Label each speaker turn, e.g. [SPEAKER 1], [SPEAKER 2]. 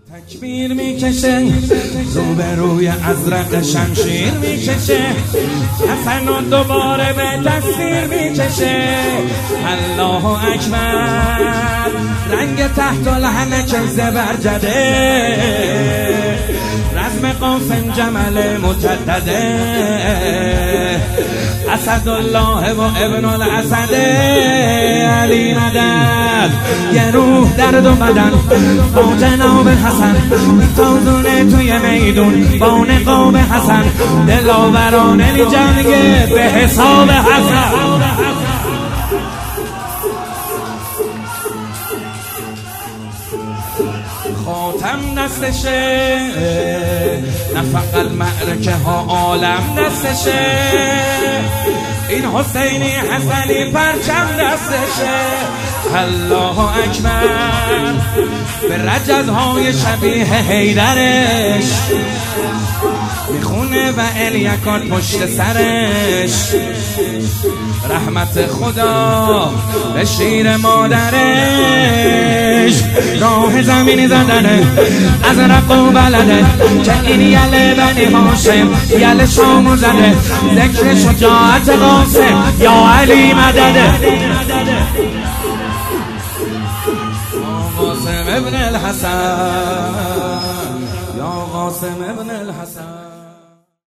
[SPEAKER 1] تکبیر میکشه روبروی ازرق شمشیر میکشه حسن و دوباره به تصویر میکشه الله اکبر رنگ تحت لحنه که زبرجده رزم قاسم جمل مجدده اسدالله و ابن الاسد علی مدد یه روح درد و بدن با جناب حسن تازونه توی میدون با نقاب حسن دلاورانه می جنگه به حساب حسن خاتم دستشه نفق المعرکه ها عالم دستشه این حسینی حسنی پرچم دستشه الله اکبر به رجزهای شبیه حیدرش میخونه و الیکات پشت سرش رحمت خدا به شیر مادرش راه زمین زدنه از رقو بلده که این یله بنی هاشم یله شامو زده ذکر شجاعت قاسم یا علی مدده قاسم ابن الحسن یا قاسم ابن الحسن